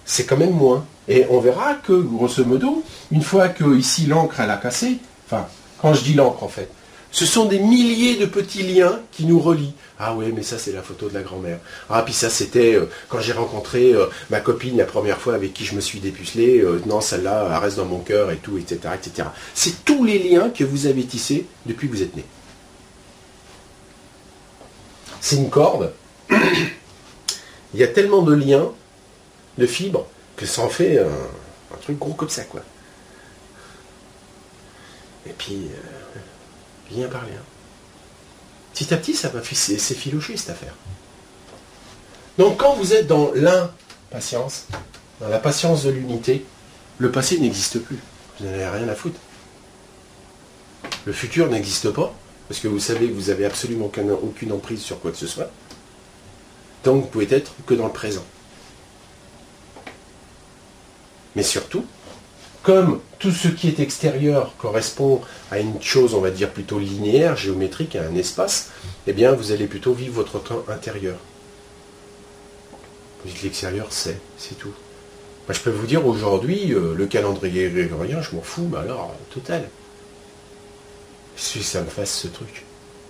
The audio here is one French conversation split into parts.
c'est quand même moins. Et on verra que, grosso modo, une fois que ici l'encre elle a cassé, enfin, quand je dis l'encre en fait, ce sont des milliers de petits liens qui nous relient. Ah ouais, mais ça c'est la photo de la grand-mère. Ah puis ça c'était quand j'ai rencontré ma copine la première fois avec qui je me suis dépucelé. Non, celle-là, elle reste dans mon cœur et tout, etc., etc. C'est tous les liens que vous avez tissés depuis que vous êtes né. C'est une corde. Il y a tellement de liens, de fibres, que ça en fait un truc gros comme ça, quoi. Et puis, rien par rien. Petit à petit, ça va s'effilocher, cette affaire. Donc, quand vous êtes dans l'impatience, dans la patience de l'unité, le passé n'existe plus. Vous n'avez rien à foutre. Le futur n'existe pas, parce que vous savez que vous n'avez absolument aucune emprise sur quoi que ce soit. Donc, vous pouvez être que dans le présent. Mais surtout, comme tout ce qui est extérieur correspond à une chose, on va dire, plutôt linéaire, géométrique, à un espace, eh bien, vous allez plutôt vivre votre temps intérieur. Vous dites l'extérieur, c'est tout. Moi, je peux vous dire, aujourd'hui, le calendrier grégorien, je m'en fous, mais alors, total. Si ça me fasse ce truc.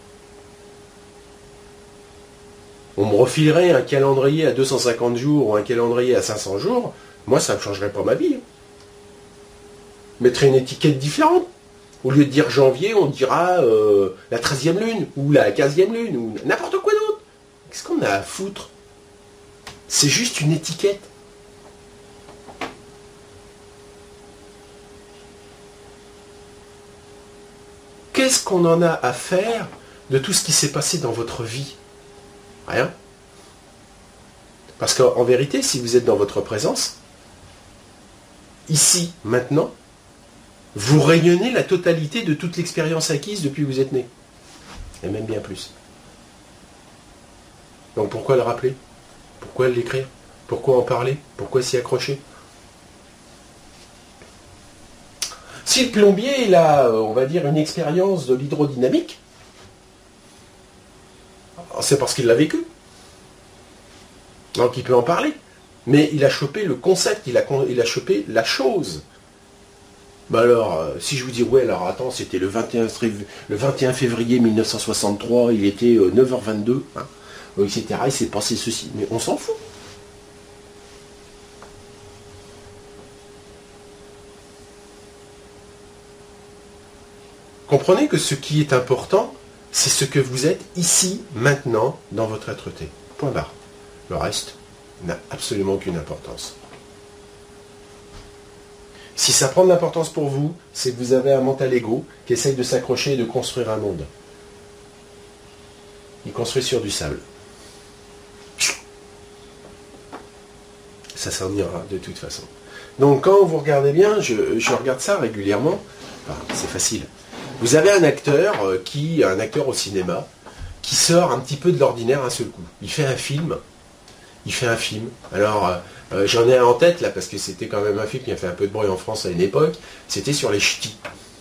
On me refilerait un calendrier à 250 jours ou un calendrier à 500 jours, moi, ça ne changerait pas ma vie. Mettrait une étiquette différente. Au lieu de dire janvier, on dira la 13e lune, ou la 15e lune, ou n'importe quoi d'autre. Qu'est-ce qu'on a à foutre? C'est juste une étiquette. Qu'est-ce qu'on en a à faire de tout ce qui s'est passé dans votre vie? Rien. Parce qu'en vérité, si vous êtes dans votre présence, ici, maintenant, vous rayonnez la totalité de toute l'expérience acquise depuis que vous êtes né. Et même bien plus. Donc pourquoi le rappeler? Pourquoi l'écrire? Pourquoi en parler? Pourquoi s'y accrocher? Si le plombier il a, on va dire, une expérience de l'hydrodynamique, c'est parce qu'il l'a vécu. Donc il peut en parler. Mais il a chopé le concept, il a chopé la chose. Bah alors, si je vous dis, ouais, alors attends, c'était le 21 février 1963, il était 9h22, hein, etc., il s'est passé ceci. Mais on s'en fout. Comprenez que ce qui est important, c'est ce que vous êtes ici, maintenant, dans votre être-té. Point barre. Le reste n'a absolument aucune importance. Si ça prend de l'importance pour vous, c'est que vous avez un mental égo qui essaye de s'accrocher et de construire un monde. Il construit sur du sable. Ça s'en ira de toute façon. Donc quand vous regardez bien, je regarde ça régulièrement, enfin, c'est facile. Vous avez un acteur un acteur au cinéma, qui sort un petit peu de l'ordinaire un seul coup. Il fait un film. Alors, j'en ai un en tête, là, parce que c'était quand même un film qui a fait un peu de bruit en France à une époque. C'était sur les ch'tis.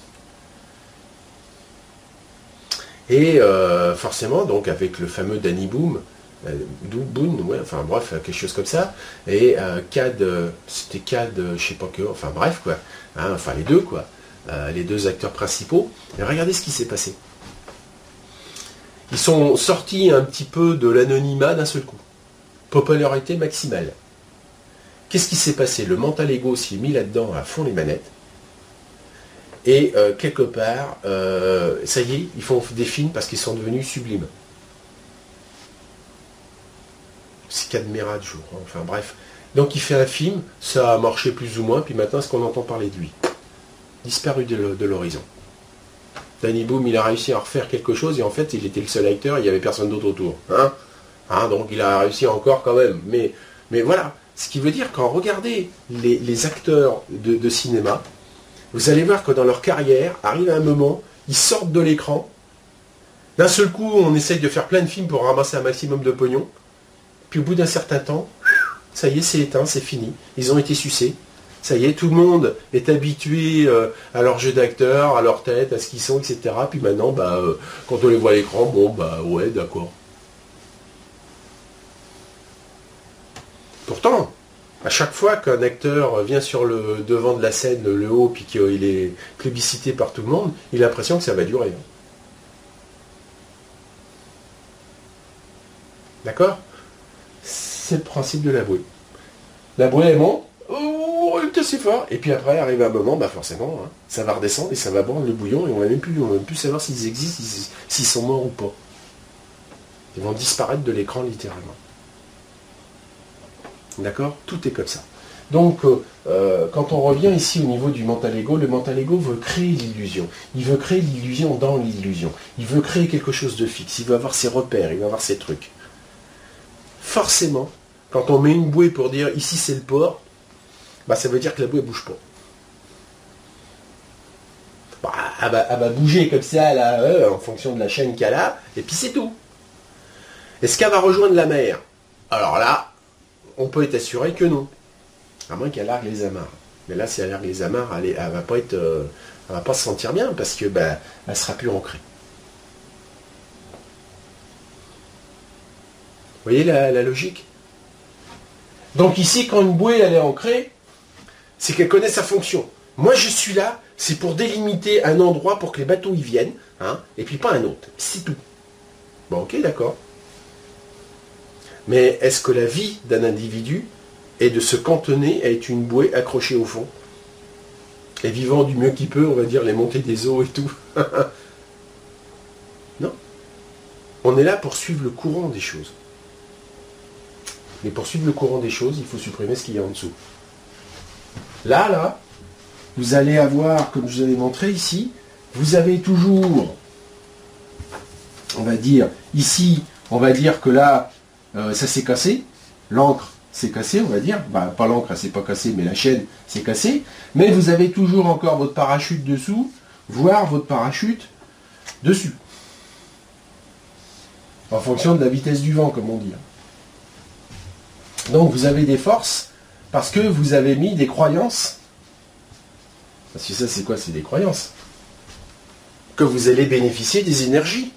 Et forcément, donc, avec le fameux Danny Boone, ouais, enfin bref, quelque chose comme ça. Et c'était Cad, je sais pas que, enfin bref, quoi. Hein, enfin, les deux, quoi. Les deux acteurs principaux. Et regardez ce qui s'est passé. Ils sont sortis un petit peu de l'anonymat d'un seul coup. Popularité maximale. Qu'est-ce qui s'est passé? Le mental ego s'est mis là-dedans à fond les manettes. Et quelque part, ça y est, ils font des films parce qu'ils sont devenus sublimes. C'est Cadmerade, je crois. Enfin bref. Donc il fait un film, ça a marché plus ou moins, puis maintenant, est-ce qu'on entend parler de lui? Disparu de l'horizon. Danny Boone, il a réussi à refaire quelque chose, et en fait, il était le seul acteur, il n'y avait personne d'autre autour. Donc il a réussi encore quand même. Mais voilà. Ce qui veut dire, quand regardez les acteurs de cinéma, vous allez voir que dans leur carrière, arrive un moment, ils sortent de l'écran. D'un seul coup, on essaye de faire plein de films pour ramasser un maximum de pognon. Puis au bout d'un certain temps, ça y est, c'est éteint, c'est fini. Ils ont été sucés. Ça y est, tout le monde est habitué à leur jeu d'acteur, à leur tête, à ce qu'ils sont, etc. Puis maintenant, quand on les voit à l'écran, ouais, d'accord. Pourtant, À chaque fois qu'un acteur vient sur le devant de la scène, le haut, puis qu'il est plébiscité par tout le monde, il a l'impression que ça va durer. D'accord? C'est le principe de la bouée. La bouée, elle monte, oh, c'est fort, et puis après, arrive un moment, forcément, hein, ça va redescendre et ça va boire le bouillon, et on va même plus savoir s'ils existent, s'ils sont morts ou pas. Ils vont disparaître de l'écran littéralement. D'accord? Tout est comme ça. Donc, quand on revient ici au niveau du mental ego, le mental ego veut créer l'illusion. Il veut créer l'illusion dans l'illusion. Il veut créer quelque chose de fixe. Il veut avoir ses repères, il veut avoir ses trucs. Forcément, quand on met une bouée pour dire ici c'est le port, ça veut dire que la bouée ne bouge pas. Elle va bouger comme ça, là, en fonction de la chaîne qu'elle a, et puis c'est tout. Est-ce qu'elle va rejoindre la mer? Alors là, on peut être assuré que non. À moins qu'elle largue les amarres. Mais là, si elle largue les amarres, elle va pas se sentir bien, parce que elle sera plus ancrée. Vous voyez la logique? Donc ici, quand une bouée elle est ancrée, c'est qu'elle connaît sa fonction. Moi, je suis là, c'est pour délimiter un endroit pour que les bateaux y viennent, hein, et puis pas un autre. C'est tout. Bon, ok, d'accord. Mais est-ce que la vie d'un individu est de se cantonner à être une bouée accrochée au fond et vivant du mieux qu'il peut, on va dire, les montées des eaux et tout? Non. On est là pour suivre le courant des choses. Mais pour suivre le courant des choses, il faut supprimer ce qu'il y a en dessous. Là, vous allez avoir, comme je vous avais montré ici, vous avez toujours, on va dire, ici, on va dire que là, ça s'est cassé, l'encre s'est cassée, on va dire, pas l'encre, elle s'est pas cassée, mais la chaîne s'est cassée, mais vous avez toujours encore votre parachute dessous, voire votre parachute dessus. En fonction de la vitesse du vent, comme on dit. Donc vous avez des forces parce que vous avez mis des croyances. Parce que ça c'est quoi? C'est des croyances. Que vous allez bénéficier des énergies.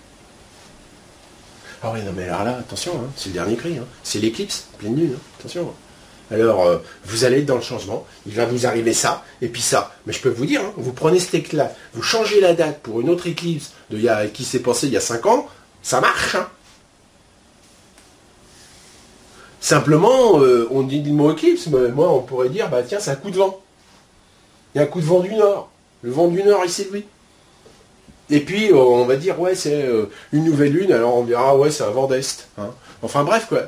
Ah oui, non mais alors là, attention, hein, c'est le dernier cri. Hein. C'est l'éclipse, pleine lune, hein, attention. Alors, vous allez être dans le changement, il va vous arriver ça, et puis ça. Mais je peux vous dire, hein, vous prenez cet éclat, vous changez la date pour une autre éclipse qui s'est passée il y a 5 ans, ça marche. Hein. Simplement, on dit le mot éclipse, mais moi on pourrait dire, tiens, c'est un coup de vent. Il y a un coup de vent du nord. Le vent du nord, il séduit. Et puis, on va dire, ouais, c'est une nouvelle lune, alors on dira, ouais, c'est un vent d'est. Hein. Enfin bref, quoi.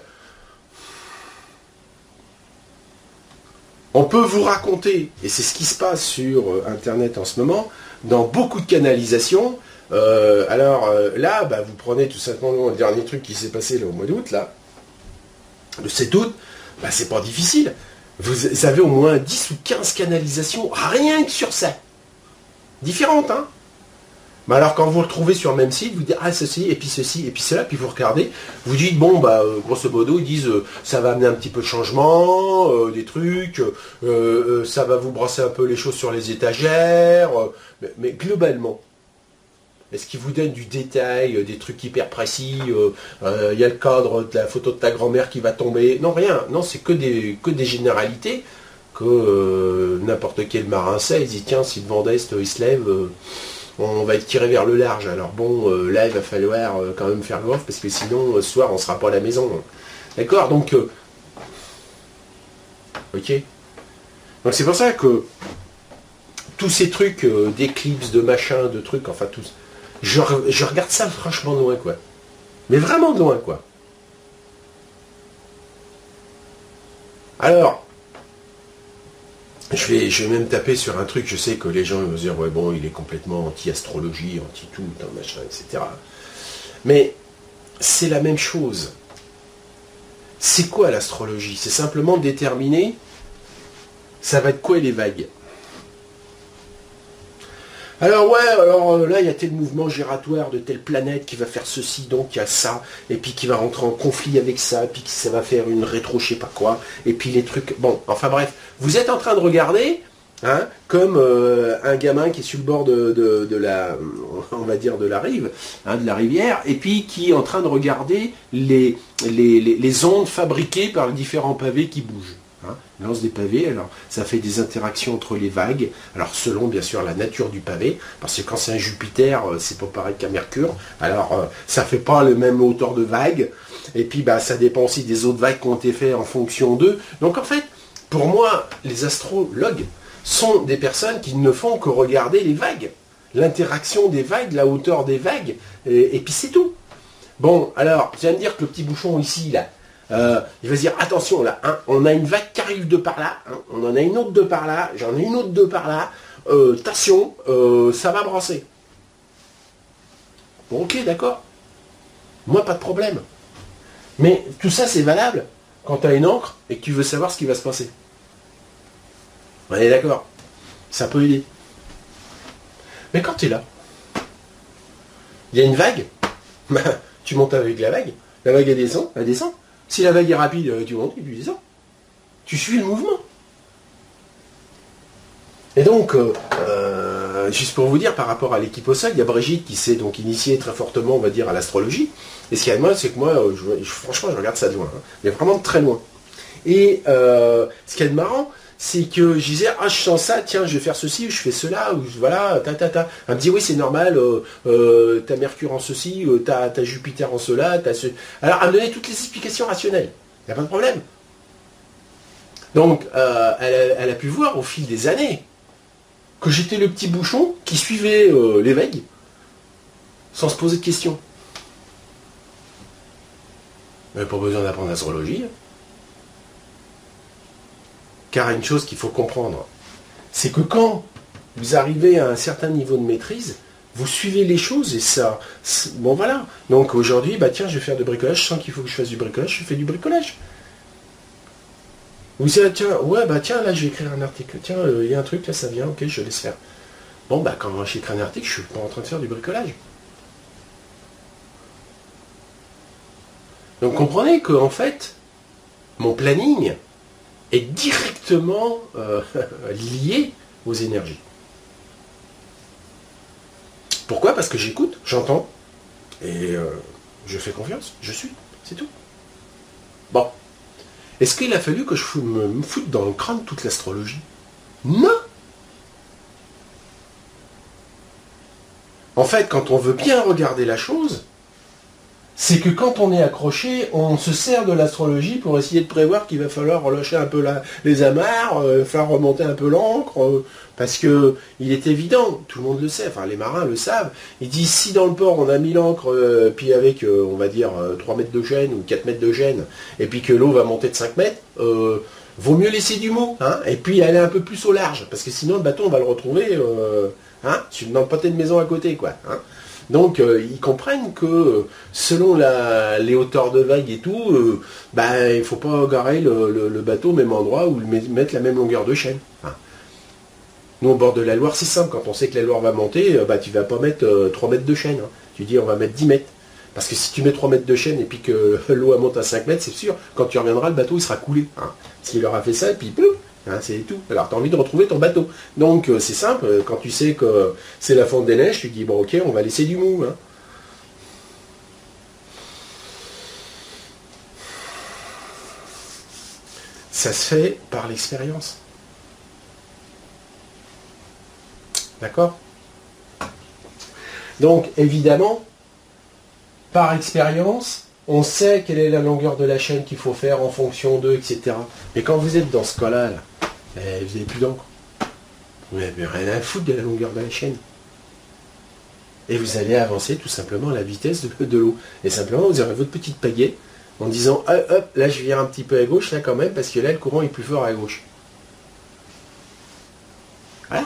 On peut vous raconter, et c'est ce qui se passe sur Internet en ce moment, dans beaucoup de canalisations. Là, vous prenez tout simplement le dernier truc qui s'est passé là, au mois d'août, là, le 7 août, c'est pas difficile. Vous avez au moins 10 ou 15 canalisations, rien que sur ça. Différentes, hein. Mais alors quand vous le retrouvez sur le même site, vous dites ceci, et puis cela, puis vous regardez, vous dites grosso modo, ils disent ça va amener un petit peu de changement, des trucs, ça va vous brasser un peu les choses sur les étagères, mais globalement, est-ce qu'ils vous donnent du détail, des trucs hyper précis, il y a le cadre de la photo de ta grand-mère qui va tomber? Non, rien, non, c'est que des généralités, que n'importe quel marin sait, il dit tiens, si le vent d'Est il se lève, on va être tiré vers le large. Alors là il va falloir quand même faire gaffe, parce que sinon ce soir on ne sera pas à la maison. D'accord? Donc ok. Donc c'est pour ça que tous ces trucs d'éclipses, de machin, de trucs, enfin tous, je regarde ça franchement de loin, quoi. Mais vraiment de loin, quoi. Alors, je vais même taper sur un truc, je sais que les gens vont se dire, ouais bon, il est complètement anti-astrologie, anti-tout, machin, etc. Mais c'est la même chose. C'est quoi l'astrologie? C'est simplement déterminer, ça va être quoi les vagues? Alors là il y a tel mouvement giratoire de telle planète qui va faire ceci, donc il y a ça, et puis qui va rentrer en conflit avec ça, puis ça va faire une rétro je sais pas quoi, et puis les trucs, enfin bref, vous êtes en train de regarder, hein, comme un gamin qui est sur le bord de la, on va dire de la rive, hein, de la rivière, et puis qui est en train de regarder les ondes fabriquées par les différents pavés qui bougent. Hein. lance des pavés, alors ça fait des interactions entre les vagues, alors selon bien sûr la nature du pavé, parce que quand c'est un Jupiter, c'est pas pareil qu'un Mercure, alors ça fait pas le même hauteur de vague, et puis bah, ça dépend aussi des autres vagues qui ont été faites en fonction d'eux. Donc en fait, pour moi, les astrologues sont des personnes qui ne font que regarder les vagues, l'interaction des vagues, la hauteur des vagues, et puis c'est tout. Bon, alors, tu vas me dire que le petit bouchon ici, là, il va se dire, attention là, hein, on a une vague qui arrive de par là, hein, on en a une autre de par là, j'en ai une autre de par là, attention, ça va brasser. Bon, ok, d'accord. Moi, pas de problème. Mais tout ça, c'est valable quand tu as une encre et que tu veux savoir ce qui va se passer. On est d'accord. Ça peut aider. Mais quand tu es là, il y a une vague, tu montes avec la vague elle descend, elle descend. Si la vague est rapide, tu montes et tu descends. Tu suis le mouvement. Et donc, juste pour vous dire, par rapport à l'équipe au sol, il y a Brigitte qui s'est donc initiée très fortement, on va dire, à l'astrologie. Et ce qu'il y a de moi, c'est que moi, franchement, je regarde ça de loin. Hein, mais vraiment de très loin. Et ce qu'il y a de marrant, c'est que je disais, ah, je sens ça, tiens, je vais faire ceci, je fais cela, ou voilà, Elle me dit, oui, c'est normal, t'as Mercure en ceci, t'as Jupiter en cela, t'as ce... Alors, elle me donnait toutes les explications rationnelles. Il n'y a pas de problème. Donc, elle a pu voir au fil des années que j'étais le petit bouchon qui suivait les vagues sans se poser de questions. Mais pas besoin d'apprendre l'astrologie. Car une chose qu'il faut comprendre, c'est que quand vous arrivez à un certain niveau de maîtrise, vous suivez les choses et ça... Bon voilà. Donc aujourd'hui, bah tiens, je vais faire du bricolage, je sens qu'il faut que je fasse du bricolage, je fais du bricolage. Vous savez, tiens, ouais, bah tiens, là je vais écrire un article. Tiens, il y a un truc, là ça vient, ok, je laisse faire. Bon, bah quand j'écris un article, je suis pas en train de faire du bricolage. Donc comprenez que en fait, mon planning est directement lié aux énergies. Pourquoi? Parce que j'écoute, j'entends, et je fais confiance, je suis, c'est tout. Bon. Est-ce qu'il a fallu que je me foute dans le crâne toute l'astrologie? Non. En fait, quand on veut bien regarder la chose, c'est que quand on est accroché, on se sert de l'astrologie pour essayer de prévoir qu'il va falloir relâcher un peu les amarres, faire remonter un peu l'encre, parce que il est évident, tout le monde le sait, enfin les marins le savent, ils disent si dans le port on a mis l'encre, puis avec, on va dire, 3 mètres de gêne ou 4 mètres de gêne, et puis que l'eau va monter de 5 mètres, vaut mieux laisser du mot, hein, et puis aller un peu plus au large, parce que sinon le bateau on va le retrouver dans le pâté de maison à côté, quoi. Hein. Donc ils comprennent que selon les hauteurs de vague et tout, il ne faut pas garer le bateau au même endroit ou mettre la même longueur de chaîne. Hein. Nous au bord de la Loire, c'est simple, quand on sait que la Loire va monter, tu ne vas pas mettre 3 mètres de chaîne. Hein. Tu dis on va mettre 10 mètres. Parce que si tu mets 3 mètres de chaîne et puis que l'eau monte à 5 mètres, c'est sûr, quand tu reviendras, le bateau il sera coulé. Hein. S'il leur a fait ça, et puis pouf, hein, c'est tout. Alors tu as envie de retrouver ton bateau. Donc c'est simple, quand tu sais que c'est la fonte des neiges, tu dis bon ok, on va laisser du mou. Hein. Ça se fait par l'expérience. D'accord? Donc évidemment, par expérience, on sait quelle est la longueur de la chaîne qu'il faut faire en fonction d'eux, etc. Mais quand vous êtes dans ce cas-là, vous n'avez plus d'encre. Vous n'avez rien à foutre de la longueur de la chaîne. Et vous allez avancer tout simplement à la vitesse de l'eau. Et simplement, vous aurez votre petite pagaie en disant, hop, là je vire un petit peu à gauche, là quand même, parce que là le courant est plus fort à gauche. Voilà.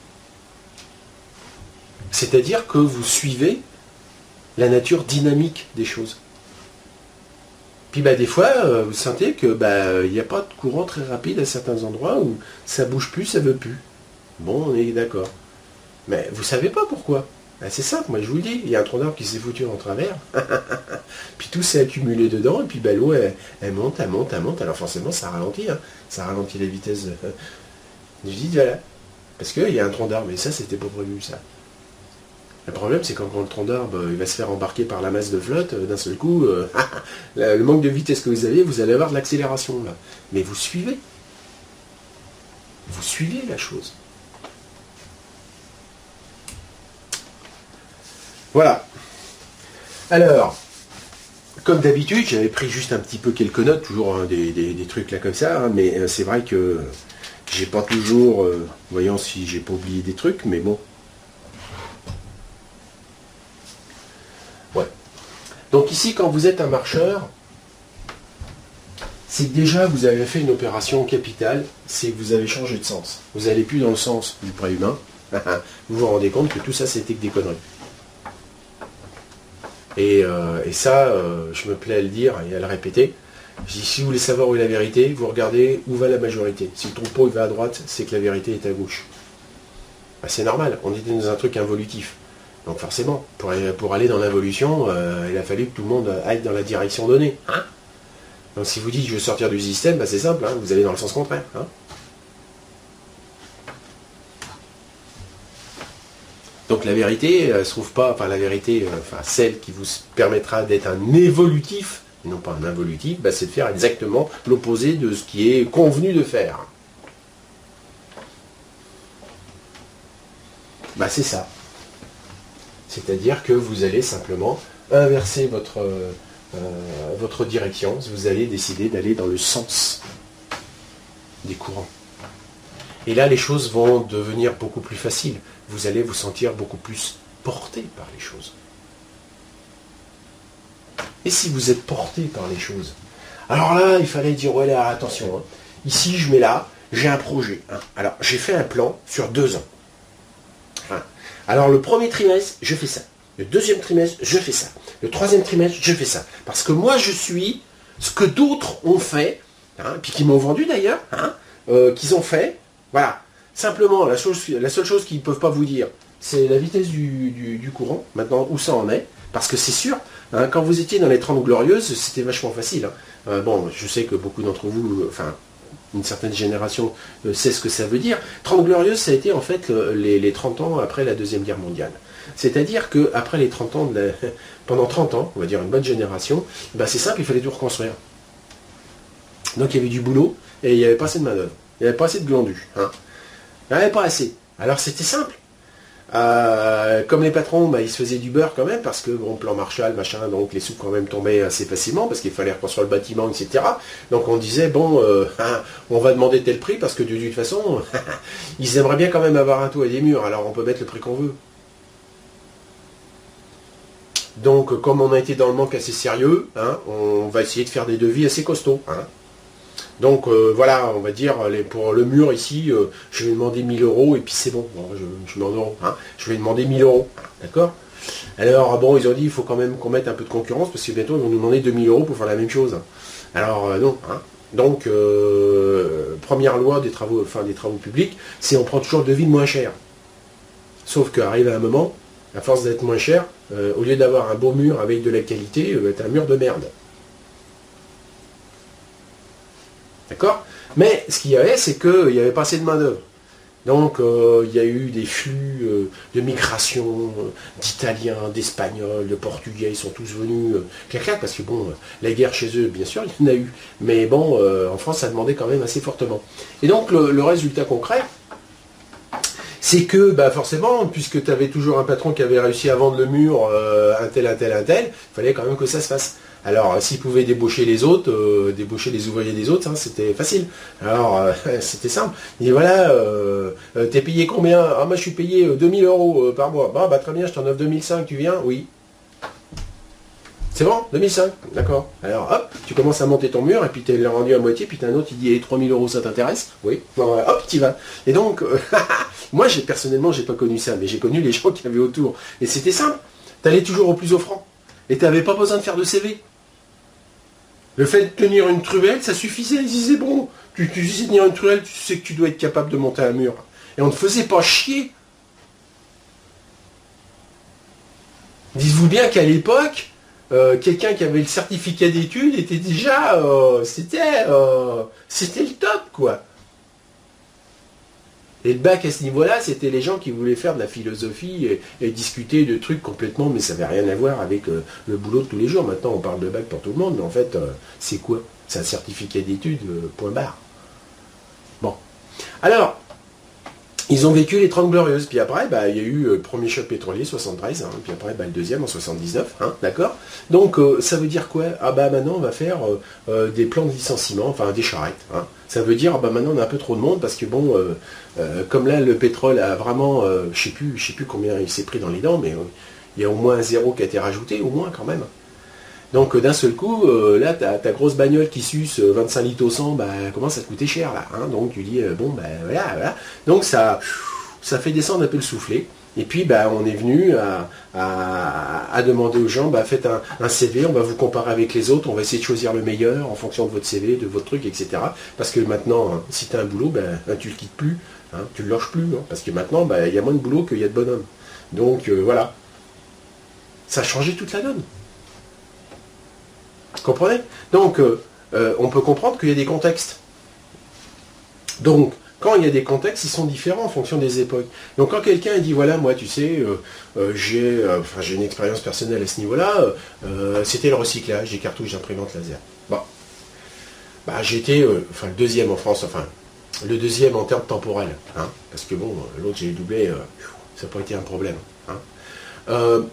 C'est-à-dire que vous suivez la nature dynamique des choses. Puis des fois, vous sentez que il n'y a pas de courant très rapide à certains endroits où ça bouge plus, ça veut plus. Bon, on est d'accord. Mais vous savez pas pourquoi. C'est simple, moi je vous le dis, il y a un tronc d'arbre qui s'est foutu en travers, puis tout s'est accumulé dedans, et puis l'eau elle monte, elle monte, elle monte, alors forcément ça ralentit, hein. Ça ralentit la vitesse. Je dis voilà. Parce qu'il y a un tronc d'arbre, mais ça c'était pas prévu ça. Le problème, c'est quand le tronc d'arbre il va se faire embarquer par la masse de flotte, d'un seul coup, le manque de vitesse que vous avez, vous allez avoir de l'accélération là. Mais vous suivez. vous suivez la chose. Voilà. Alors, comme d'habitude, j'avais pris juste un petit peu quelques notes, toujours hein, des trucs là comme ça, hein, mais c'est vrai que j'ai pas toujours, voyons si j'ai pas oublié des trucs, mais bon. Ouais. Donc ici, quand vous êtes un marcheur, c'est que déjà vous avez fait une opération capitale, c'est que vous avez changé de sens. Vous n'allez plus dans le sens du préhumain. Vous vous rendez compte que tout ça, c'était que des conneries. Et ça, je me plais à le dire et à le répéter. Je dis, si vous voulez savoir où est la vérité, vous regardez où va la majorité. Si le troupeau il va à droite, c'est que la vérité est à gauche. Ben, c'est normal, on était dans un truc involutif. Donc forcément, pour aller dans l'involution, il a fallu que tout le monde aille dans la direction donnée. Hein. Donc si vous dites je veux sortir du système, ben, c'est simple, hein, vous allez dans le sens contraire. Hein. Donc la vérité, elle se trouve pas, enfin la vérité, celle qui vous permettra d'être un évolutif, et non pas un involutif, ben, c'est de faire exactement l'opposé de ce qui est convenu de faire. Ben, c'est ça. C'est-à-dire que vous allez simplement inverser votre direction, vous allez décider d'aller dans le sens des courants. Et là, les choses vont devenir beaucoup plus faciles. Vous allez vous sentir beaucoup plus porté par les choses. Et si vous êtes porté par les choses, alors là, il fallait dire, ouais, là, attention, hein. Ici, je mets là, j'ai un projet. Hein. Alors, j'ai fait un plan sur 2 ans. Hein. Alors, le premier trimestre, je fais ça. Le deuxième trimestre, je fais ça. Le troisième trimestre, je fais ça. Parce que moi, je suis ce que d'autres ont fait, hein, puis qui m'ont vendu d'ailleurs, hein, qu'ils ont fait. Voilà. Simplement, la seule chose qu'ils ne peuvent pas vous dire, c'est la vitesse du courant, maintenant, où ça en est. Parce que c'est sûr, hein, quand vous étiez dans les 30 glorieuses, c'était vachement facile. Hein. Bon, je sais que beaucoup d'entre vous, enfin, une certaine génération sait ce que ça veut dire. 30 glorieuses, ça a été en fait les 30 ans après la Deuxième Guerre mondiale. C'est-à-dire qu'après les 30 ans, pendant 30 ans, on va dire une bonne génération, ben c'est simple, il fallait tout reconstruire. Donc il y avait du boulot et il n'y avait pas assez de main-d'œuvre. Il n'y avait pas assez de glandus. Hein. Il n'y en avait pas assez. Alors c'était simple. Comme les patrons, bah, ils se faisaient du beurre quand même, parce que bon, plan Marshall, machin, donc les sous quand même tombaient assez facilement, parce qu'il fallait reconstruire le bâtiment, etc. Donc on disait, bon, on va demander tel prix, parce que de toute façon, ils aimeraient bien quand même avoir un toit et des murs, alors on peut mettre le prix qu'on veut. Donc comme on a été dans le manque assez sérieux, hein, on va essayer de faire des devis assez costauds. Hein. Donc voilà, on va dire, pour le mur ici, je vais demander 1000 € et puis c'est bon, je mets en euros. Hein, je vais demander 1000 €, d'accord. Alors bon, ils ont dit, il faut quand même qu'on mette un peu de concurrence, parce que bientôt ils vont nous demander 2000 € pour faire la même chose. Alors non. Hein. Donc, première loi des travaux publics, c'est on prend toujours devis moins cher. Sauf qu'arrive à un moment, à force d'être moins cher, au lieu d'avoir un beau mur avec de la qualité, t'as un mur de merde. D'accord? Mais ce qu'il y avait, c'est qu'il n'y avait pas assez de main-d'œuvre. Donc il y a eu des flux de migration d'Italiens, d'Espagnols, de Portugais, ils sont tous venus clac, parce que bon, la guerre chez eux, bien sûr, il y en a eu. Mais bon, en France, ça demandait quand même assez fortement. Et donc le résultat concret, c'est que bah, forcément, puisque tu avais toujours un patron qui avait réussi à vendre le mur, un tel, il fallait quand même que ça se fasse. Alors, s'ils pouvaient débaucher les autres, débaucher les ouvriers des autres, hein, c'était facile. Alors, c'était simple. Il dit, voilà, t'es payé combien? Ah, moi, je suis payé 2000 € par mois. Bah, très bien, je t'en offre 2005, tu viens? Oui. C'est bon? 2005? D'accord. Alors, hop, tu commences à monter ton mur, et puis tu l'as rendu à moitié, puis t'as un autre, il dit, 3000 €, ça t'intéresse? Oui. Bon, hop, t'y vas. Et donc, moi, personnellement, j'ai pas connu ça, mais j'ai connu les gens qui avaient autour. Et c'était simple. T'allais toujours au plus offrant. Et t'avais pas besoin de faire de CV. Le fait de tenir une truelle, ça suffisait. Ils disaient, bon, tu sais tenir une truelle, tu sais que tu dois être capable de monter un mur. Et on ne faisait pas chier. Dites-vous bien qu'à l'époque, quelqu'un qui avait le certificat d'études était déjà... c'était le top, quoi. Et le bac à ce niveau-là, c'était les gens qui voulaient faire de la philosophie et discuter de trucs complètement, mais ça n'avait rien à voir avec le boulot de tous les jours. Maintenant, on parle de bac pour tout le monde, mais en fait, c'est quoi? C'est un certificat d'études, point barre. Bon. Alors, Ils ont vécu les 30 Glorieuses, puis après, bah, il y a eu le premier choc pétrolier, 73, hein, puis après, bah, le deuxième en 79, hein, d'accord. Donc, ça veut dire quoi? Ah bah maintenant, on va faire des plans de licenciement, enfin des charrettes. Hein. Ça veut dire, ah bah maintenant, on a un peu trop de monde, parce que bon, comme là, le pétrole a vraiment, je sais plus combien il s'est pris dans les dents, mais il y a au moins un zéro qui a été rajouté, au moins quand même. Donc d'un seul coup, là, ta grosse bagnole qui suce 25 litres au 100, bah, commence à te coûter cher là. Hein. Donc tu dis, bon, bah voilà. Donc ça fait descendre un peu le soufflet. Et puis bah, on est venu à demander aux gens, bah, faites un CV, on va vous comparer avec les autres, on va essayer de choisir le meilleur en fonction de votre CV, de votre truc, etc. Parce que maintenant, hein, si tu as un boulot, bah, tu ne le quittes plus, hein, tu ne le loges plus. Hein, parce que maintenant, bah, il y a moins de boulot qu'il y a de bonhommes. Donc voilà. Ça a changé toute la donne. Vous comprenez? Donc, on peut comprendre qu'il y a des contextes. Donc, quand il y a des contextes, ils sont différents en fonction des époques. Donc, quand quelqu'un dit, voilà, moi, tu sais, j'ai une expérience personnelle à ce niveau-là, c'était le recyclage des cartouches d'imprimante laser. Bon. Bah, j'étais, le deuxième en France, le deuxième en termes temporels. Hein, parce que bon, l'autre, j'ai doublé, ça n'a pas été un problème. Hein.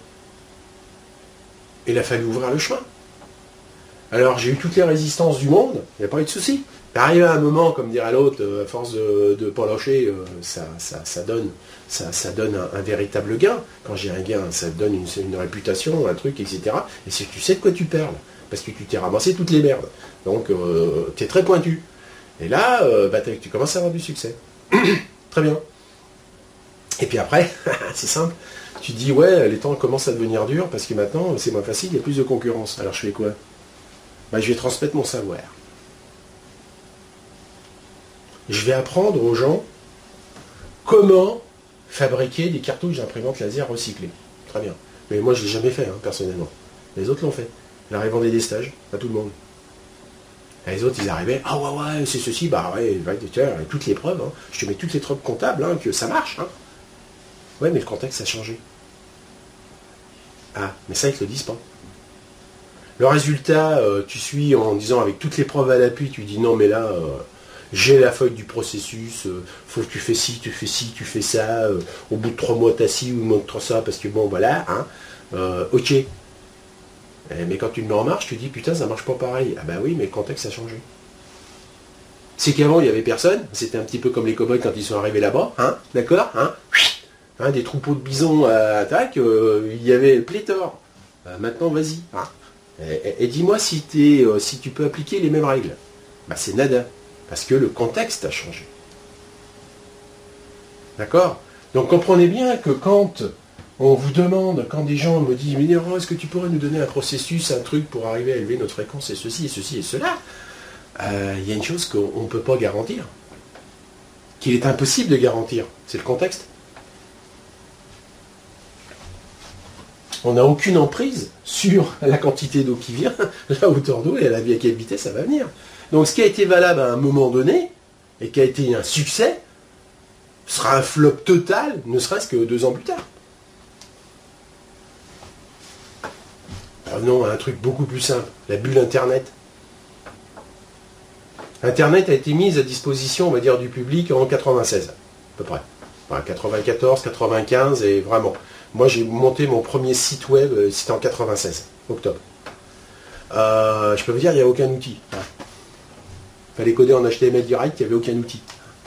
Il a fallu ouvrir le chemin. Alors j'ai eu toutes les résistances du monde, il n'y a pas eu de souci. Arrivé à un moment, comme dirait l'autre, à force de pas lâcher, ça donne un véritable gain. Quand j'ai un gain, ça donne une réputation, un truc, etc. Et c'est que tu sais de quoi tu parles, parce que tu t'es ramassé toutes les merdes. Donc tu es très pointu. Et là, tu commences à avoir du succès. Très bien. Et puis après, c'est simple, tu dis ouais, les temps commencent à devenir durs, parce que maintenant c'est moins facile, il y a plus de concurrence. Alors je fais quoi? Bah, je vais transmettre mon savoir. Je vais apprendre aux gens comment fabriquer des cartouches d'imprimante laser recyclées. Très bien. Mais moi, je ne l'ai jamais fait, hein, personnellement. Les autres l'ont fait. Ils arrivent à vendre des stages à tout le monde. Et les autres, ils arrivaient, ah ouais, c'est ceci, bah ouais, tiens, toutes les preuves, hein. Je te mets toutes les preuves comptables, hein, que ça marche. Hein. Ouais, mais le contexte a changé. Ah, mais ça, ils ne te le disent pas. Le résultat, tu suis en disant avec toutes les preuves à l'appui, tu dis non mais là, j'ai la feuille du processus, faut que tu fais ci, tu fais ci, tu fais ça, au bout de 3 mois t'as ci ou montre ça, parce que bon voilà, hein, ok. Mais quand tu le mets en marche, tu dis putain ça marche pas pareil. Ah bah oui, mais le contexte a changé. C'est qu'avant il n'y avait personne, c'était un petit peu comme les cow-boys quand ils sont arrivés là-bas, hein, d'accord, hein, des troupeaux de bisons à attaque, il y avait pléthore. Maintenant vas-y, hein. Et dis-moi si tu peux appliquer les mêmes règles. Bah, c'est nada. Parce que le contexte a changé. D'accord? Donc comprenez bien que quand on vous demande, quand des gens me disent, mais est-ce que tu pourrais nous donner un processus, un truc pour arriver à élever notre fréquence et ceci et ceci et cela, il y a une chose qu'on ne peut pas garantir. Qu'il est impossible de garantir. C'est le contexte. On n'a aucune emprise sur la quantité d'eau qui vient, la hauteur d'eau et à la vie à quelle vitesse ça va venir. Donc ce qui a été valable à un moment donné, et qui a été un succès, sera un flop total, ne serait-ce que 2 ans plus tard. Revenons à un truc beaucoup plus simple, la bulle Internet. Internet a été mise à disposition, on va dire, du public en 96, à peu près. Enfin, 94, 95, et vraiment. Moi, j'ai monté mon premier site web, c'était en 96, octobre. Je peux vous dire, il n'y a aucun outil. Il fallait coder en HTML direct, il n'y avait aucun outil.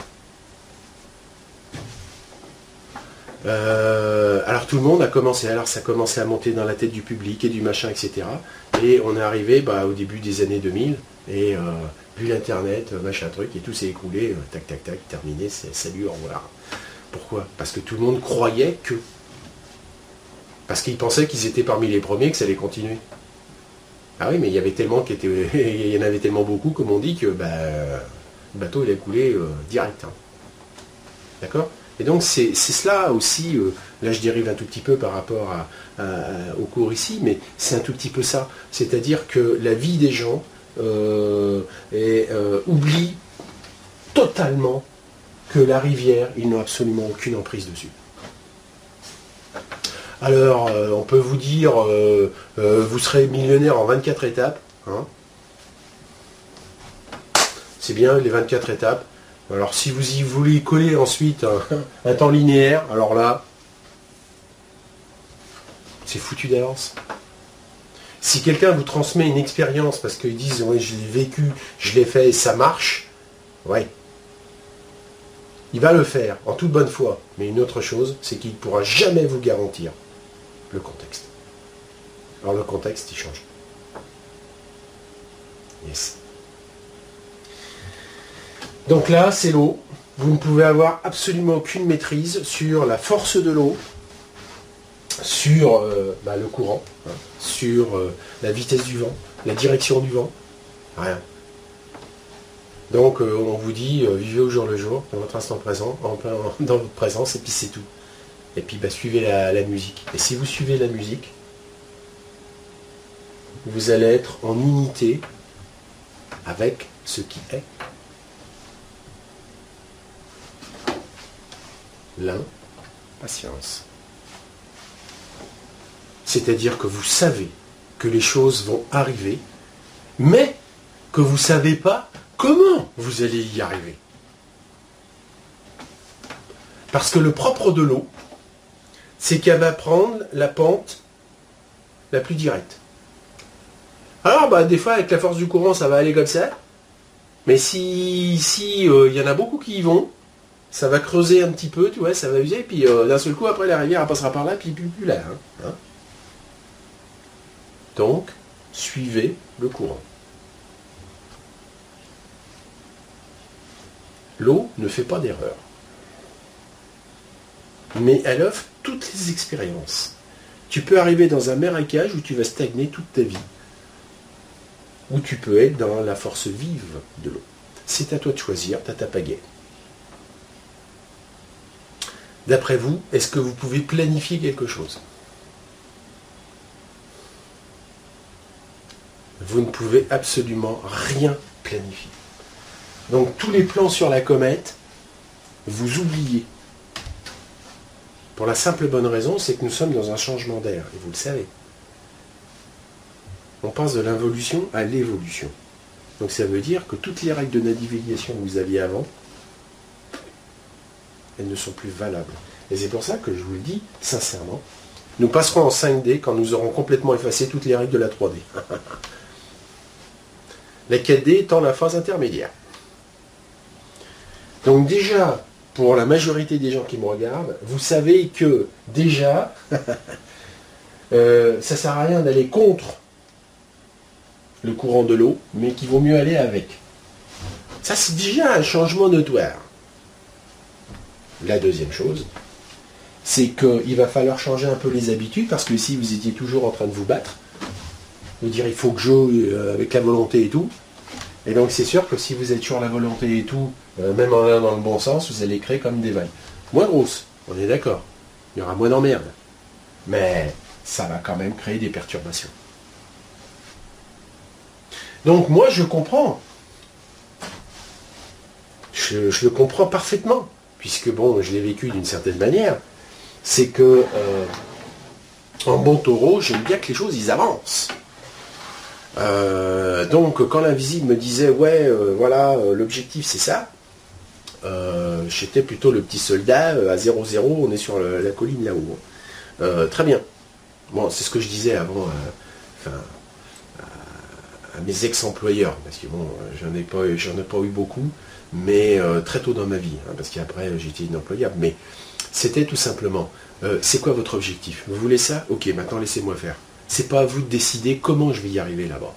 Alors tout le monde a commencé, alors ça a commencé à monter dans la tête du public et du machin, etc. Et on est arrivé au début des années 2000, et plus l'internet, machin truc, et tout s'est écoulé, tac, tac, tac, terminé, salut, au revoir. Pourquoi? Parce que tout le monde croyait que... Parce qu'ils pensaient qu'ils étaient parmi les premiers, que ça allait continuer. Ah oui, mais il y avait tellement il y en avait tellement beaucoup, comme on dit, que le bateau il a coulé direct. Hein. D'accord? Et donc c'est cela aussi, là je dérive un tout petit peu par rapport au cours ici, mais c'est un tout petit peu ça. C'est-à-dire que la vie des gens oublie totalement que la rivière, ils n'ont absolument aucune emprise dessus. Alors, on peut vous dire, vous serez millionnaire en 24 étapes. Hein. C'est bien, les 24 étapes. Alors si vous y voulez coller ensuite un temps linéaire, alors là, c'est foutu d'avance. Si quelqu'un vous transmet une expérience parce qu'ils disent ouais, je l'ai vécu, je l'ai fait et ça marche, ouais. Il va le faire en toute bonne foi. Mais une autre chose, c'est qu'il ne pourra jamais vous garantir le contexte. Alors le contexte, il change. Yes. Donc là, c'est l'eau. Vous ne pouvez avoir absolument aucune maîtrise sur la force de l'eau, sur le courant, hein, sur la vitesse du vent, la direction du vent. Rien. Donc on vous dit, vivez au jour le jour, dans votre instant présent, dans votre présence, et puis c'est tout. Et puis suivez la musique. Et si vous suivez la musique, vous allez être en unité avec ce qui est. L'impatience. C'est-à-dire que vous savez que les choses vont arriver, mais que vous ne savez pas comment vous allez y arriver. Parce que le propre de l'eau, c'est qu'elle va prendre la pente la plus directe. Alors, des fois, avec la force du courant, ça va aller comme ça. Mais si y en a beaucoup qui y vont, ça va creuser un petit peu, tu vois, ça va user, et puis d'un seul coup, après, la rivière elle passera par là, puis plus là. Hein. Donc, suivez le courant. L'eau ne fait pas d'erreur. Mais elle offre toutes les expériences. Tu peux arriver dans un marécage où tu vas stagner toute ta vie. Ou tu peux être dans la force vive de l'eau. C'est à toi de choisir, t'as ta pagaie. D'après vous, est-ce que vous pouvez planifier quelque chose? Vous ne pouvez absolument rien planifier. Donc tous les plans sur la comète, vous oubliez. Pour la simple et bonne raison, c'est que nous sommes dans un changement d'air, et vous le savez. On passe de l'involution à l'évolution. Donc ça veut dire que toutes les règles de navigation que vous aviez avant, elles ne sont plus valables. Et c'est pour ça que je vous le dis sincèrement, nous passerons en 5D quand nous aurons complètement effacé toutes les règles de la 3D. La 4D étant la phase intermédiaire. Donc déjà, pour la majorité des gens qui me regardent, vous savez que déjà, ça ne sert à rien d'aller contre le courant de l'eau, mais qu'il vaut mieux aller avec. Ça, c'est déjà un changement notoire. La deuxième chose, c'est qu'il va falloir changer un peu les habitudes, parce que si vous étiez toujours en train de vous battre, vous dire il faut que je avec la volonté et tout, et donc c'est sûr que si vous êtes sur la volonté et tout, même en allant dans le bon sens, vous allez créer comme des vagues. Moins grosses, on est d'accord. Il y aura moins d'emmerdes. Mais ça va quand même créer des perturbations. Donc moi je comprends. Je le comprends parfaitement. Puisque bon, je l'ai vécu d'une certaine manière. C'est que en bon taureau, j'aime bien que les choses ils avancent. Donc quand l'invisible me disait ouais voilà l'objectif c'est ça, j'étais plutôt le petit soldat à 0-0, on est sur la colline là-haut. Très bien. Bon, c'est ce que je disais avant à mes ex-employeurs, parce que bon, j'en ai pas eu beaucoup, mais très tôt dans ma vie, hein, parce qu'après j'étais inemployable, mais c'était tout simplement, c'est quoi votre objectif? Vous voulez ça? Ok, maintenant laissez-moi faire. C'est pas à vous de décider comment je vais y arriver là-bas.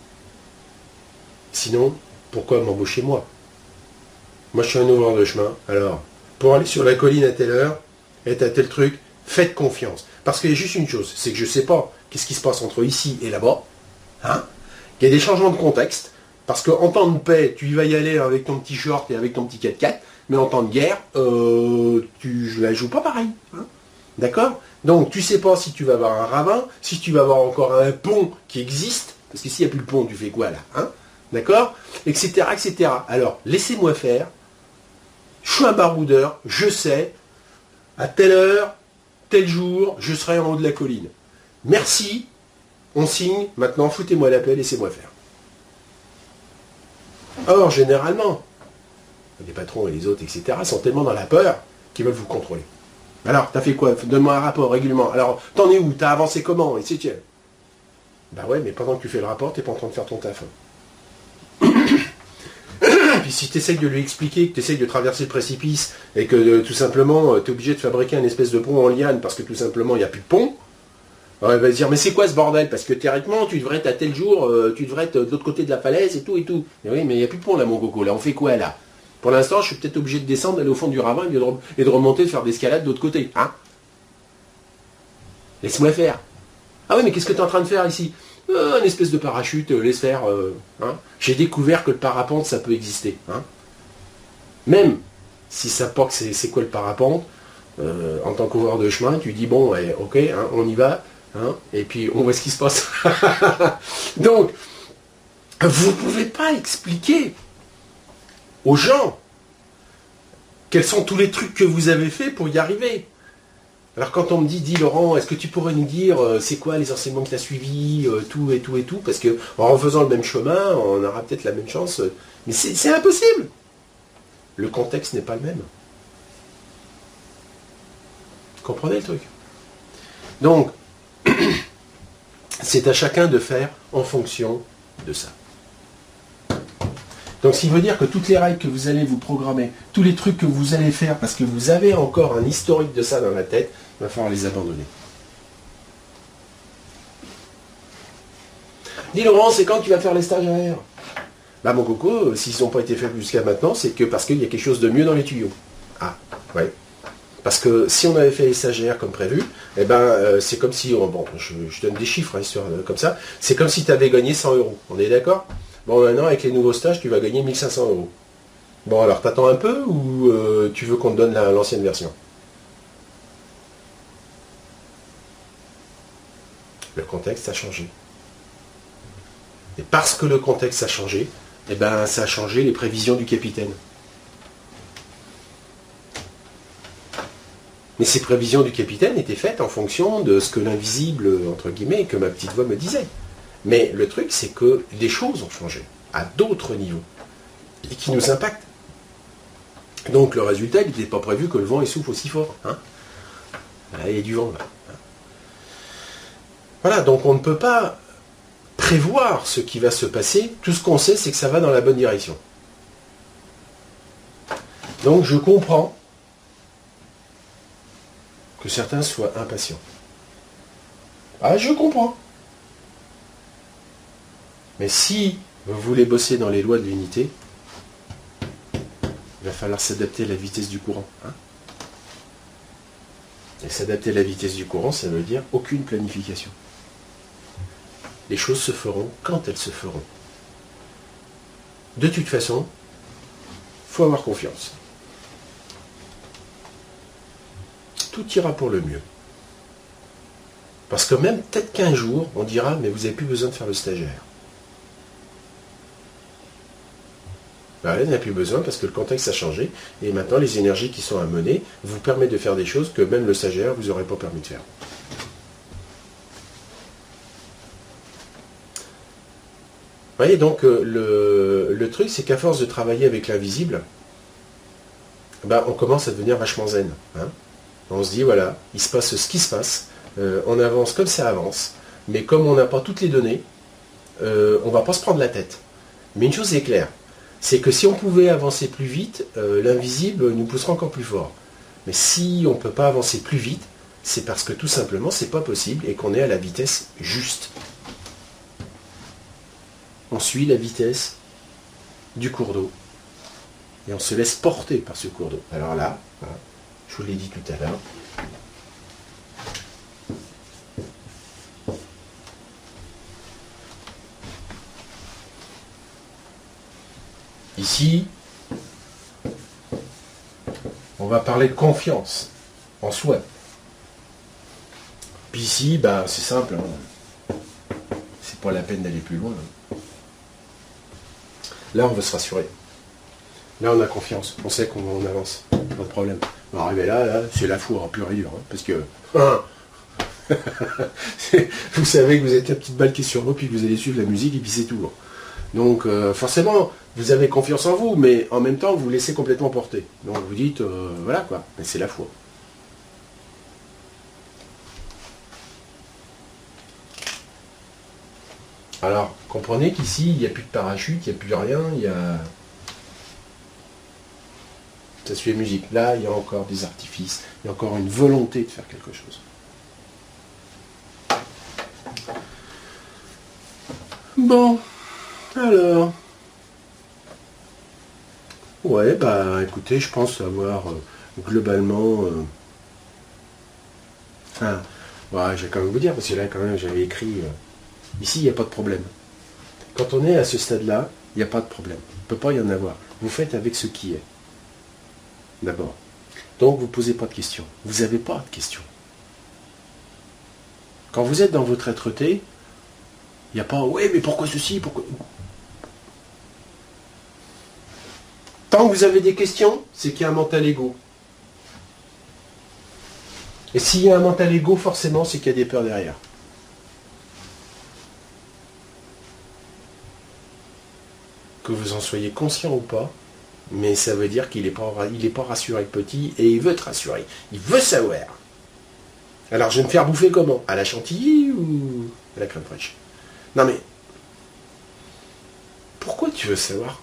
Sinon, pourquoi m'embaucher moi? Moi, je suis un ouvreur de chemin. Alors, pour aller sur la colline à telle heure, être à tel truc, faites confiance. Parce qu'il y a juste une chose, c'est que je ne sais pas qu'est-ce qui se passe entre ici et là-bas. Hein? Il y a des changements de contexte. Parce qu'en temps de paix, tu y vas y aller avec ton petit short et avec ton petit 4x4. Mais en temps de guerre, tu la joues pas pareil. Hein? D'accord? Donc, tu ne sais pas si tu vas avoir un ravin, si tu vas avoir encore un pont qui existe. Parce que s'il n'y a plus le pont, tu fais quoi là? Hein? D'accord? Etc. etc. Alors, laissez-moi faire. Je suis un baroudeur, je sais, à telle heure, tel jour, je serai en haut de la colline. Merci, on signe, maintenant foutez-moi la paix, laissez-moi faire. Or, généralement, les patrons et les autres, etc., sont tellement dans la peur qu'ils veulent vous contrôler. Alors, t'as fait quoi? Donne-moi un rapport régulièrement. Alors, t'en es où? T'as avancé comment? Et c'est bah ouais, mais pendant que tu fais le rapport, t'es pas en train de faire ton taf. Puis si tu essayes de lui expliquer que tu essayes de traverser le précipice et que tout simplement tu es obligé de fabriquer un espèce de pont en liane parce que tout simplement il n'y a plus de pont, alors il va se dire mais c'est quoi ce bordel? Parce que théoriquement tu devrais être à tel jour, tu devrais être de l'autre côté de la falaise et tout et tout. Mais oui, mais il n'y a plus de pont là mon coco, là on fait quoi là? Pour l'instant je suis peut-être obligé de descendre, d'aller au fond du ravin et de remonter, de faire de l'escalade de l'autre côté. Hein? Laisse-moi faire. Ah oui mais qu'est-ce que tu es en train de faire ici? Un espèce de parachute, laisse faire. Hein. J'ai découvert que le parapente, ça peut exister. Hein. Même si ça pas que c'est quoi le parapente, en tant qu'ouvreur de chemin, tu dis bon, ok, hein, on y va, hein, et puis on voit ce qui se passe. Donc, vous ne pouvez pas expliquer aux gens quels sont tous les trucs que vous avez fait pour y arriver. Alors quand on me dit Laurent, est-ce que tu pourrais nous dire c'est quoi les enseignements que tu as suivis, tout et tout et tout, parce que en faisant le même chemin, on aura peut-être la même chance. Mais c'est impossible. Le contexte n'est pas le même. Vous comprenez le truc? Donc, c'est à chacun de faire en fonction de ça. Donc, ce qui veut dire que toutes les règles que vous allez vous programmer, tous les trucs que vous allez faire, parce que vous avez encore un historique de ça dans la tête, il va falloir les abandonner. Dis Laurent, c'est quand tu vas faire les stagiaires? Bah mon coco, s'ils n'ont pas été faits jusqu'à maintenant, c'est que parce qu'il y a quelque chose de mieux dans les tuyaux. Ah, ouais. Parce que si on avait fait les stagiaires comme prévu, eh ben c'est comme si, bon, je donne des chiffres, hein, histoire comme ça, c'est comme si tu avais gagné 100 €. On est d'accord? Bon, maintenant, avec les nouveaux stages, tu vas gagner 1500 €. Bon, alors, t'attends un peu ou tu veux qu'on te donne l'ancienne version? Le contexte a changé. Et parce que le contexte a changé, eh ben, ça a changé les prévisions du capitaine. Mais ces prévisions du capitaine étaient faites en fonction de ce que l'invisible, entre guillemets, que ma petite voix me disait. Mais le truc, c'est que des choses ont changé, à d'autres niveaux, et qui nous impactent. Donc le résultat, il n'était pas prévu que le vent souffle aussi fort. Hein. Là, il y a du vent, là. Voilà, donc on ne peut pas prévoir ce qui va se passer. Tout ce qu'on sait, c'est que ça va dans la bonne direction. Donc je comprends que certains soient impatients. Ah, je comprends. Mais si vous voulez bosser dans les lois de l'unité, il va falloir s'adapter à la vitesse du courant. Hein. Et s'adapter à la vitesse du courant, ça veut dire aucune planification. Les choses se feront quand elles se feront. De toute façon, il faut avoir confiance. Tout ira pour le mieux. Parce que même peut-être qu'un jour, on dira, mais vous n'avez plus besoin de faire le stagiaire. Ben, elle n'a plus besoin parce que le contexte a changé et maintenant les énergies qui sont à mener vous permettent de faire des choses que même le stagiaire vous aurait pas permis de faire. Vous voyez donc le truc c'est qu'à force de travailler avec l'invisible, ben, on commence à devenir vachement zen. Hein. On se dit voilà, il se passe ce qui se passe, on avance comme ça avance, mais comme on n'a pas toutes les données, on ne va pas se prendre la tête. Mais une chose est claire, c'est que si on pouvait avancer plus vite, l'invisible nous poussera encore plus fort. Mais si on ne peut pas avancer plus vite, c'est parce que tout simplement c'est pas possible et qu'on est à la vitesse juste. On suit la vitesse du cours d'eau et on se laisse porter par ce cours d'eau. Alors là, voilà, je vous l'ai dit tout à l'heure, ici, on va parler de confiance en soi. Puis ici, bah, c'est simple, hein. C'est pas la peine d'aller plus loin. Là, on veut se rassurer. Là, on a confiance. On sait qu'on avance. Pas de problème. On va arriver là, c'est la foire en pur et dur. Hein, parce que... vous savez que vous êtes la petite balle qui est sur vous, puis que vous allez suivre la musique, et puis c'est tout. Hein. Donc forcément, vous avez confiance en vous, mais en même temps, vous vous laissez complètement porter. Donc vous dites, voilà quoi, mais c'est la foi. Alors, comprenez qu'ici, il n'y a plus de parachute, il n'y a plus rien, il y a... Ça suit la musique. Là, il y a encore des artifices, il y a encore une volonté de faire quelque chose. Bon, alors... Ouais, bah écoutez, je pense avoir globalement... Enfin, ouais, je vais quand même vous dire, parce que là, quand même, j'avais écrit... Ici, il n'y a pas de problème. Quand on est à ce stade-là, il n'y a pas de problème. Il ne peut pas y en avoir. Vous faites avec ce qui est. D'abord. Donc, vous ne posez pas de questions. Vous n'avez pas de questions. Quand vous êtes dans votre être-té, il n'y a pas « Oui, mais pourquoi ceci pourquoi... » Tant que vous avez des questions, c'est qu'il y a un mental égo. Et s'il y a un mental égo, forcément, c'est qu'il y a des peurs derrière. Que vous en soyez conscient ou pas, mais ça veut dire qu'il n'est pas rassuré petit et il veut te rassurer. Il veut savoir. Alors, je vais me faire bouffer comment? À la chantilly ou à la crème fraîche? Non mais, pourquoi tu veux savoir?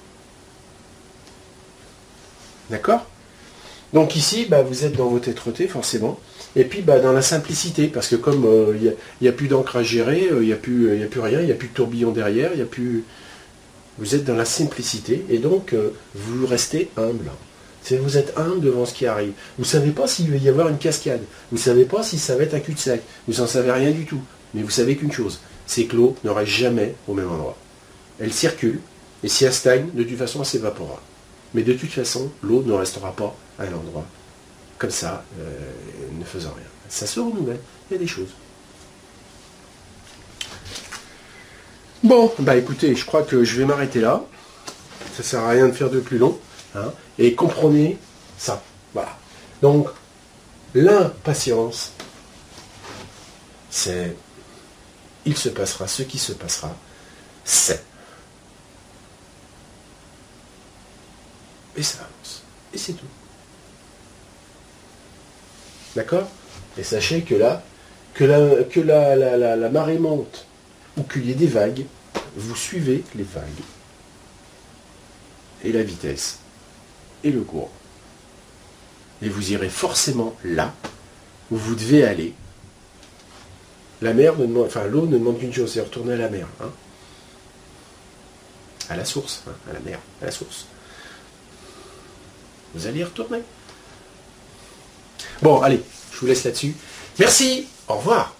D'accord? Donc ici, bah, vous êtes dans votre être-té, forcément. Et puis bah, dans la simplicité, parce que comme il n'y a plus d'encre à gérer, il n'y a plus rien, il n'y a plus de tourbillon derrière, il n'y a plus... Vous êtes dans la simplicité, et donc vous restez humble. Vous êtes humble devant ce qui arrive. Vous ne savez pas s'il va y avoir une cascade. Vous ne savez pas si ça va être un cul-de-sac. Vous n'en savez rien du tout. Mais vous savez qu'une chose, c'est que l'eau ne reste jamais au même endroit. Elle circule, et si elle stagne, de toute façon, elle s'évaporera. Mais de toute façon, l'eau ne restera pas à un endroit. Comme ça, ne faisant rien. Ça se renouvelle. Il y a des choses. Bon, bah écoutez, je crois que je vais m'arrêter là. Ça sert à rien de faire de plus long. Hein, et comprenez ça. Voilà. Donc, l'impatience, c'est il se passera ce qui se passera, c'est. Et ça avance. Et c'est tout. D'accord? Et sachez que là, que la marée monte, ou qu'il y ait des vagues, vous suivez les vagues. Et la vitesse. Et le cours. Et vous irez forcément là où vous devez aller. La mer ne demande, enfin l'eau ne demande qu'une chose, c'est retourner à la mer. Hein, à la source, hein, à la mer, à la source. Vous allez y retourner. Bon, allez, je vous laisse là-dessus. Merci, au revoir.